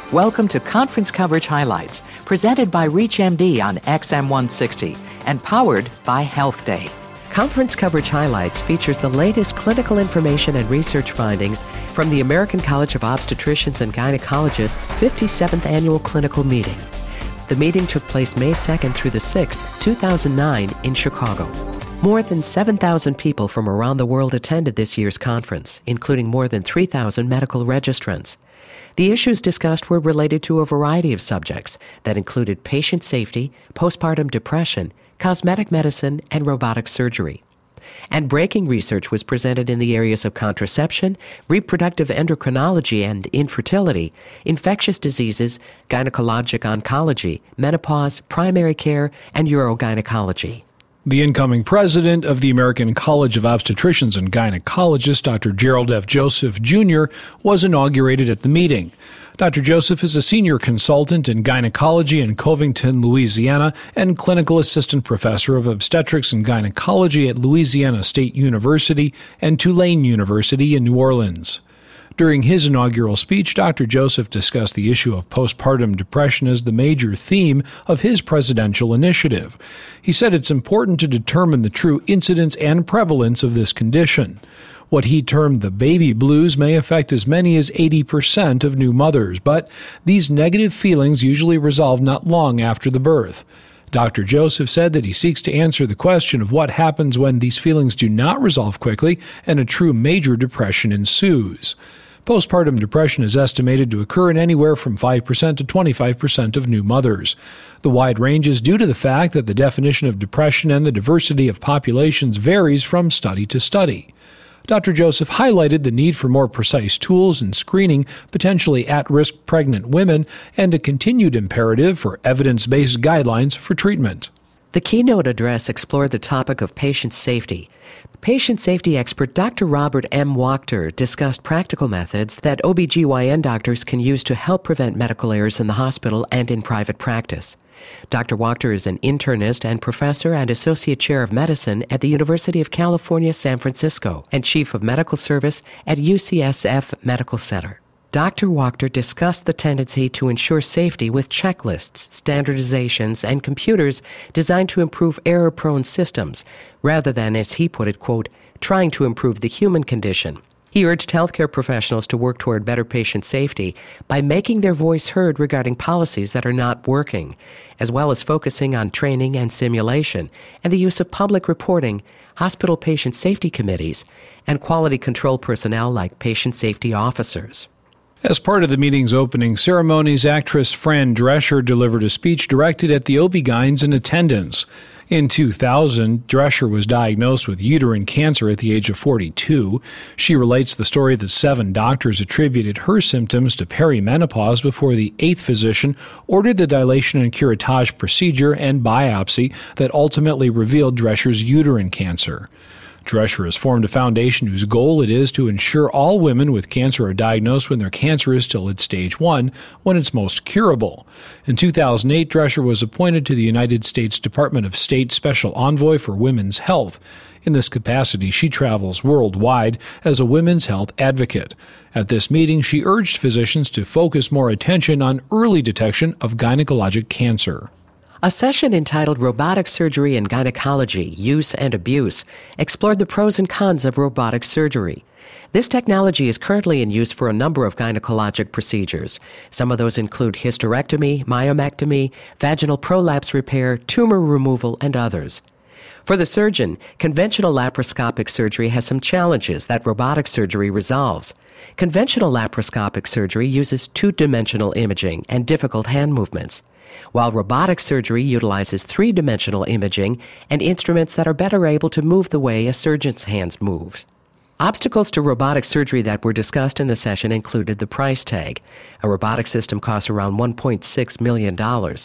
Welcome to Conference Coverage Highlights, presented by ReachMD on XM160 and powered by Health Day. Conference Coverage Highlights features the latest clinical information and research findings from the American College of Obstetricians and Gynecologists' 57th Annual Clinical Meeting. The meeting took place May 2nd through the 6th, 2009 in Chicago. More than 7,000 people from around the world attended this year's conference, including more than 3,000 medical registrants. The issues discussed were related to a variety of subjects that included patient safety, postpartum depression, cosmetic medicine, and robotic surgery. And breaking research was presented in the areas of contraception, reproductive endocrinology and infertility, infectious diseases, gynecologic oncology, menopause, primary care, and urogynecology. The incoming president of the American College of Obstetricians and Gynecologists, Dr. Gerald F. Joseph, Jr., was inaugurated at the meeting. Dr. Joseph is a senior consultant in gynecology in Covington, Louisiana, and clinical assistant professor of obstetrics and gynecology at Louisiana State University and Tulane University in New Orleans. During his inaugural speech, Dr. Joseph discussed the issue of postpartum depression as the major theme of his presidential initiative. He said it's important to determine the true incidence and prevalence of this condition. What he termed the baby blues may affect as many as 80% of new mothers, but these negative feelings usually resolve not long after the birth. Dr. Joseph said that he seeks to answer the question of what happens when these feelings do not resolve quickly and a true major depression ensues. Postpartum depression is estimated to occur in anywhere from 5% to 25% of new mothers. The wide range is due to the fact that the definition of depression and the diversity of populations varies from study to study. Dr. Joseph highlighted the need for more precise tools in screening potentially at-risk pregnant women and a continued imperative for evidence-based guidelines for treatment. The keynote address explored the topic of patient safety. Patient safety expert Dr. Robert M. Wachter discussed practical methods that OBGYN doctors can use to help prevent medical errors in the hospital and in private practice. Dr. Wachter is an internist and professor and associate chair of medicine at the University of California, San Francisco, and chief of medical service at UCSF Medical Center. Dr. Wachter discussed the tendency to ensure safety with checklists, standardizations, and computers designed to improve error-prone systems, rather than, as he put it, quote, trying to improve the human condition. He urged healthcare professionals to work toward better patient safety by making their voice heard regarding policies that are not working, as well as focusing on training and simulation and the use of public reporting, hospital patient safety committees, and quality control personnel like patient safety officers. As part of the meeting's opening ceremonies, actress Fran Drescher delivered a speech directed at the OB-GYNs in attendance. In 2000, Drescher was diagnosed with uterine cancer at the age of 42. She relates the story that 7 doctors attributed her symptoms to perimenopause before the 8th physician ordered the dilation and curettage procedure and biopsy that ultimately revealed Drescher's uterine cancer. Drescher has formed a foundation whose goal it is to ensure all women with cancer are diagnosed when their cancer is still at stage 1, when it's most curable. In 2008, Drescher was appointed to the United States Department of State Special Envoy for Women's Health. In this capacity, she travels worldwide as a women's health advocate. At this meeting, she urged physicians to focus more attention on early detection of gynecologic cancer. A session entitled Robotic Surgery and Gynecology, Use and Abuse explored the pros and cons of robotic surgery. This technology is currently in use for a number of gynecologic procedures. Some of those include hysterectomy, myomectomy, vaginal prolapse repair, tumor removal, and others. For the surgeon, conventional laparoscopic surgery has some challenges that robotic surgery resolves. Conventional laparoscopic surgery uses two-dimensional imaging and difficult hand movements, while robotic surgery utilizes three-dimensional imaging and instruments that are better able to move the way a surgeon's hands move. Obstacles to robotic surgery that were discussed in the session included the price tag. A robotic system costs around $1.6 million.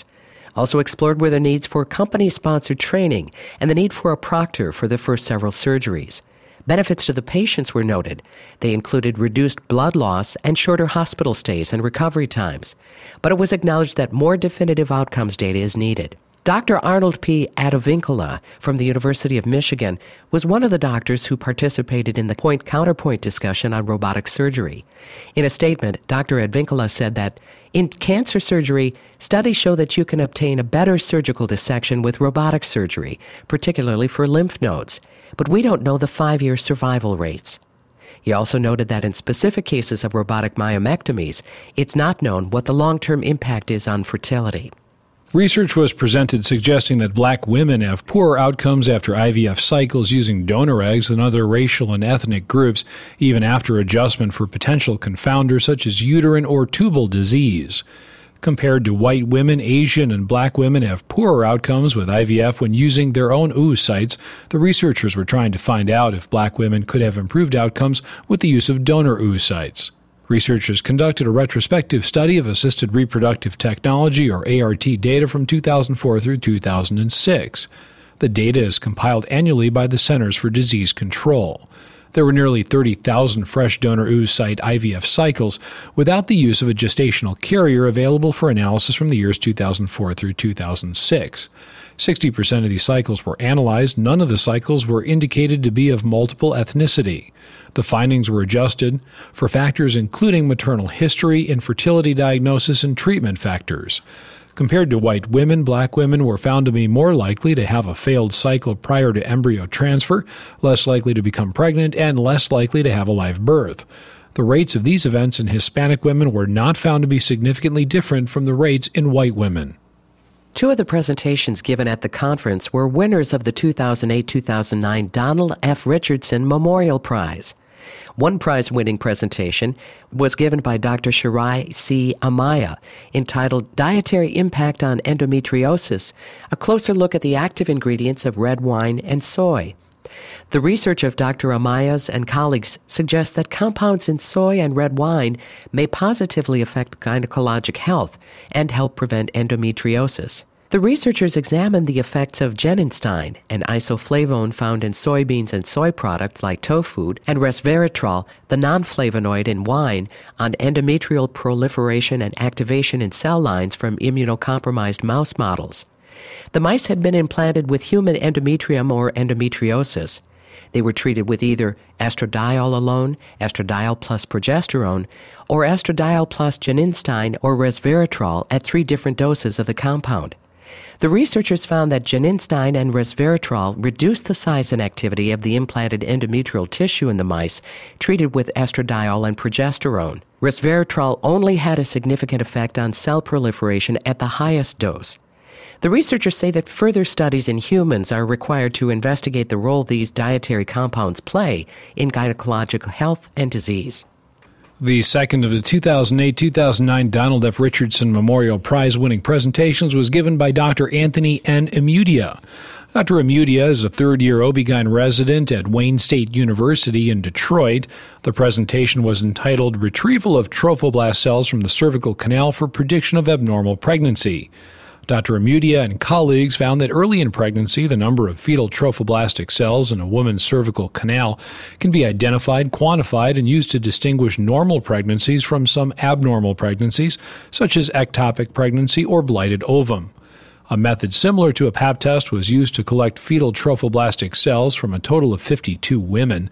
Also explored were the needs for company-sponsored training and the need for a proctor for the first several surgeries. Benefits to the patients were noted. They included reduced blood loss and shorter hospital stays and recovery times. But it was acknowledged that more definitive outcomes data is needed. Dr. Arnold P. Advincula from the University of Michigan was one of the doctors who participated in the point-counterpoint discussion on robotic surgery. In a statement, Dr. Advincula said that in cancer surgery, studies show that you can obtain a better surgical dissection with robotic surgery, particularly for lymph nodes, but we don't know the 5-year survival rates. He also noted that in specific cases of robotic myomectomies, it's not known what the long-term impact is on fertility. Research was presented suggesting that black women have poorer outcomes after IVF cycles using donor eggs than other racial and ethnic groups, even after adjustment for potential confounders such as uterine or tubal disease. Compared to white women, Asian and black women have poorer outcomes with IVF when using their own oocytes. The researchers were trying to find out if black women could have improved outcomes with the use of donor oocytes. Researchers conducted a retrospective study of assisted reproductive technology, or ART, data from 2004 through 2006. The data is compiled annually by the Centers for Disease Control. There were nearly 30,000 fresh donor oocyte IVF cycles without the use of a gestational carrier available for analysis from the years 2004 through 2006. 60% of these cycles were analyzed. None of the cycles were indicated to be of multiple ethnicity. The findings were adjusted for factors including maternal history, infertility diagnosis, and treatment factors. Compared to white women, black women were found to be more likely to have a failed cycle prior to embryo transfer, less likely to become pregnant, and less likely to have a live birth. The rates of these events in Hispanic women were not found to be significantly different from the rates in white women. Two of the presentations given at the conference were winners of the 2008-2009 Donald F. Richardson Memorial Prize. One prize-winning presentation was given by Dr. Shirai C. Amaya, entitled Dietary Impact on Endometriosis, a closer look at the active ingredients of red wine and soy. The research of Dr. Amaya's and colleagues suggests that compounds in soy and red wine may positively affect gynecologic health and help prevent endometriosis. The researchers examined the effects of genistein, an isoflavone found in soybeans and soy products like tofu, and resveratrol, the non-flavonoid in wine, on endometrial proliferation and activation in cell lines from immunocompromised mouse models. The mice had been implanted with human endometrium or endometriosis. They were treated with either estradiol alone, estradiol plus progesterone, or estradiol plus genistein or resveratrol at 3 different doses of the compound. The researchers found that genistein and resveratrol reduced the size and activity of the implanted endometrial tissue in the mice treated with estradiol and progesterone. Resveratrol only had a significant effect on cell proliferation at the highest dose. The researchers say that further studies in humans are required to investigate the role these dietary compounds play in gynecological health and disease. The second of the 2008-2009 Donald F. Richardson Memorial Prize-winning presentations was given by Dr. Anthony N. Amudia. Dr. Amudia is a third-year OB-GYN resident at Wayne State University in Detroit. The presentation was entitled Retrieval of Trophoblast Cells from the Cervical Canal for Prediction of Abnormal Pregnancy. Dr. Amudia and colleagues found that early in pregnancy, the number of fetal trophoblastic cells in a woman's cervical canal can be identified, quantified, and used to distinguish normal pregnancies from some abnormal pregnancies, such as ectopic pregnancy or blighted ovum. A method similar to a Pap test was used to collect fetal trophoblastic cells from a total of 52 women,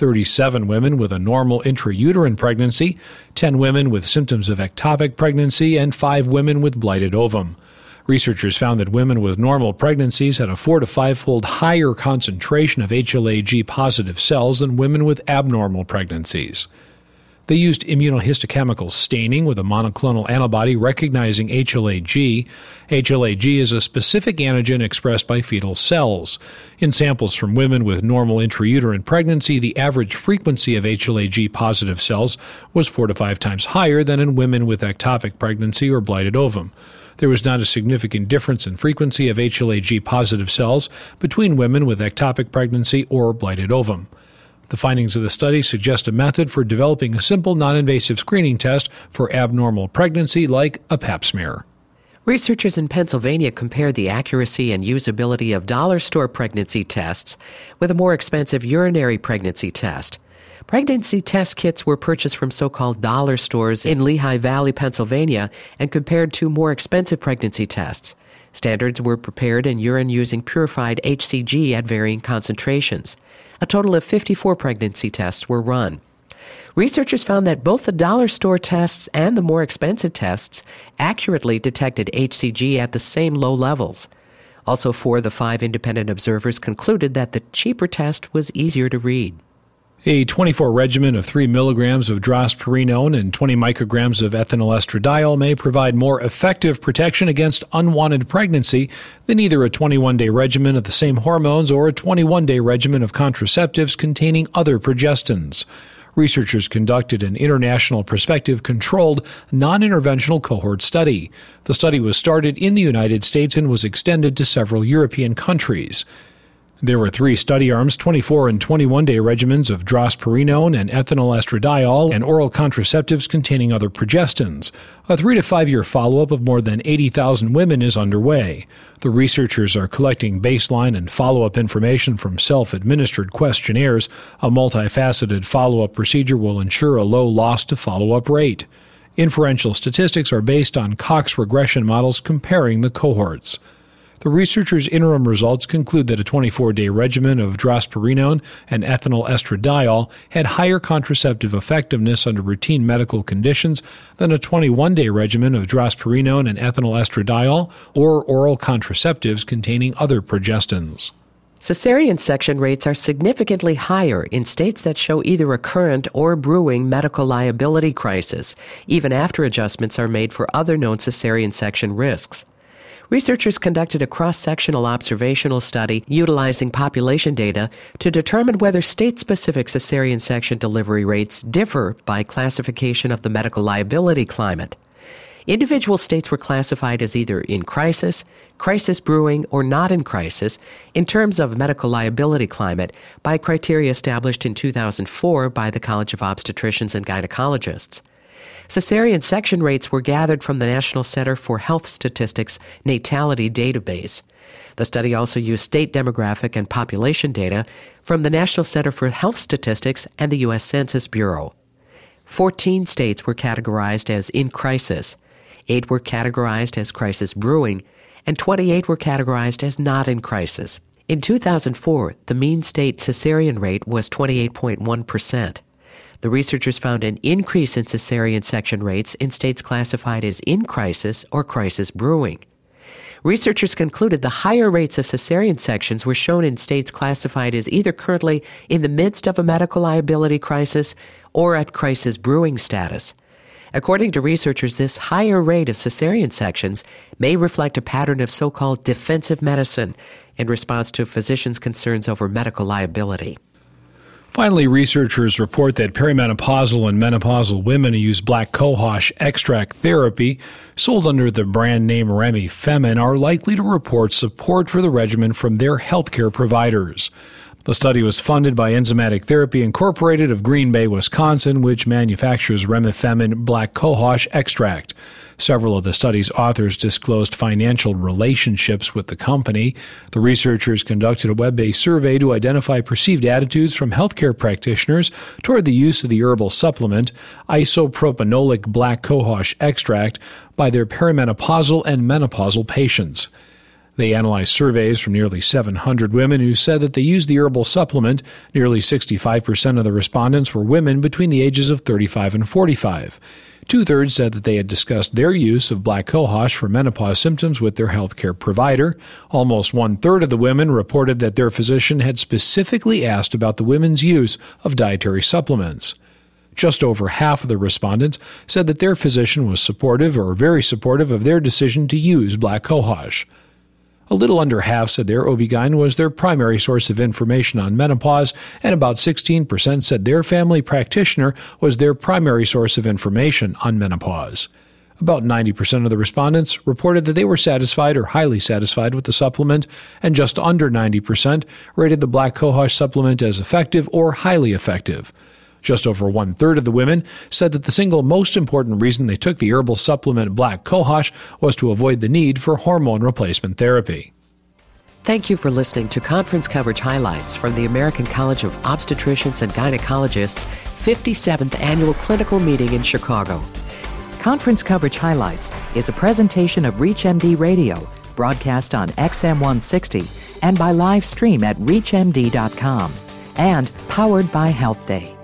37 women with a normal intrauterine pregnancy, 10 women with symptoms of ectopic pregnancy, and 5 women with blighted ovum. Researchers found that women with normal pregnancies had a 4- to 5-fold higher concentration of HLA-G-positive cells than women with abnormal pregnancies. They used immunohistochemical staining with a monoclonal antibody recognizing HLA-G. HLA-G is a specific antigen expressed by fetal cells. In samples from women with normal intrauterine pregnancy, the average frequency of HLA-G-positive cells was 4 to 5 times higher than in women with ectopic pregnancy or blighted ovum. There was not a significant difference in frequency of HLA-G-positive cells between women with ectopic pregnancy or blighted ovum. The findings of the study suggest a method for developing a simple, non-invasive screening test for abnormal pregnancy like a Pap smear. Researchers in Pennsylvania compared the accuracy and usability of dollar store pregnancy tests with a more expensive urinary pregnancy test. Pregnancy test kits were purchased from so-called dollar stores in Lehigh Valley, Pennsylvania, and compared to more expensive pregnancy tests. Standards were prepared in urine using purified HCG at varying concentrations. A total of 54 pregnancy tests were run. Researchers found that both the dollar store tests and the more expensive tests accurately detected HCG at the same low levels. Also, 4 of the 5 independent observers concluded that the cheaper test was easier to read. A 24 regimen of 3 milligrams of drospirenone and 20 micrograms of ethinyl estradiol may provide more effective protection against unwanted pregnancy than either a 21-day regimen of the same hormones or a 21-day regimen of contraceptives containing other progestins. Researchers conducted an international prospective controlled non-interventional cohort study. The study was started in the United States and was extended to several European countries. There were 3 study arms, 24 and 21-day regimens of drospirenone and ethinyl estradiol, and oral contraceptives containing other progestins. A 3 to 5 year follow-up of more than 80,000 women is underway. The researchers are collecting baseline and follow-up information from self-administered questionnaires. A multifaceted follow-up procedure will ensure a low loss-to-follow-up rate. Inferential statistics are based on Cox regression models comparing the cohorts. The researchers' interim results conclude that a 24-day regimen of drospirenone and ethinyl estradiol had higher contraceptive effectiveness under routine medical conditions than a 21-day regimen of drospirenone and ethinyl estradiol or oral contraceptives containing other progestins. Cesarean section rates are significantly higher in states that show either a current or brewing medical liability crisis, even after adjustments are made for other known cesarean section risks. Researchers conducted a cross-sectional observational study utilizing population data to determine whether state-specific cesarean section delivery rates differ by classification of the medical liability climate. Individual states were classified as either in crisis, crisis brewing, or not in crisis in terms of medical liability climate by criteria established in 2004 by the College of Obstetricians and Gynecologists. Cesarean section rates were gathered from the National Center for Health Statistics Natality Database. The study also used state demographic and population data from the National Center for Health Statistics and the U.S. Census Bureau. 14 states were categorized as in crisis, 8 were categorized as crisis brewing, and 28 were categorized as not in crisis. In 2004, the mean state cesarean rate was 28.1%. The researchers found an increase in cesarean section rates in states classified as in crisis or crisis brewing. Researchers concluded the higher rates of cesarean sections were shown in states classified as either currently in the midst of a medical liability crisis or at crisis brewing status. According to researchers, this higher rate of cesarean sections may reflect a pattern of so-called defensive medicine in response to physicians' concerns over medical liability. Finally, researchers report that perimenopausal and menopausal women who use black cohosh extract therapy, sold under the brand name Remifemin, are likely to report support for the regimen from their healthcare providers. The study was funded by Enzymatic Therapy Incorporated of Green Bay, Wisconsin, which manufactures Remifemin black cohosh extract. Several of the study's authors disclosed financial relationships with the company. The researchers conducted a web-based survey to identify perceived attitudes from healthcare practitioners toward the use of the herbal supplement isopropanolic black cohosh extract by their perimenopausal and menopausal patients. They analyzed surveys from nearly 700 women who said that they used the herbal supplement. Nearly 65% of the respondents were women between the ages of 35 and 45. Two-thirds said that they had discussed their use of black cohosh for menopause symptoms with their healthcare provider. Almost one-third of the women reported that their physician had specifically asked about the women's use of dietary supplements. Just over half of the respondents said that their physician was supportive or very supportive of their decision to use black cohosh. A little under half said their OB-GYN was their primary source of information on menopause, and about 16% said their family practitioner was their primary source of information on menopause. About 90% of the respondents reported that they were satisfied or highly satisfied with the supplement, and just under 90% rated the black cohosh supplement as effective or highly effective. Just over one-third of the women said that the single most important reason they took the herbal supplement black cohosh was to avoid the need for hormone replacement therapy. Thank you for listening to conference coverage highlights from the American College of Obstetricians and Gynecologists' 57th Annual Clinical Meeting in Chicago. Conference Coverage Highlights is a presentation of ReachMD Radio, broadcast on XM 160 and by live stream at ReachMD.com. And powered by Health Day.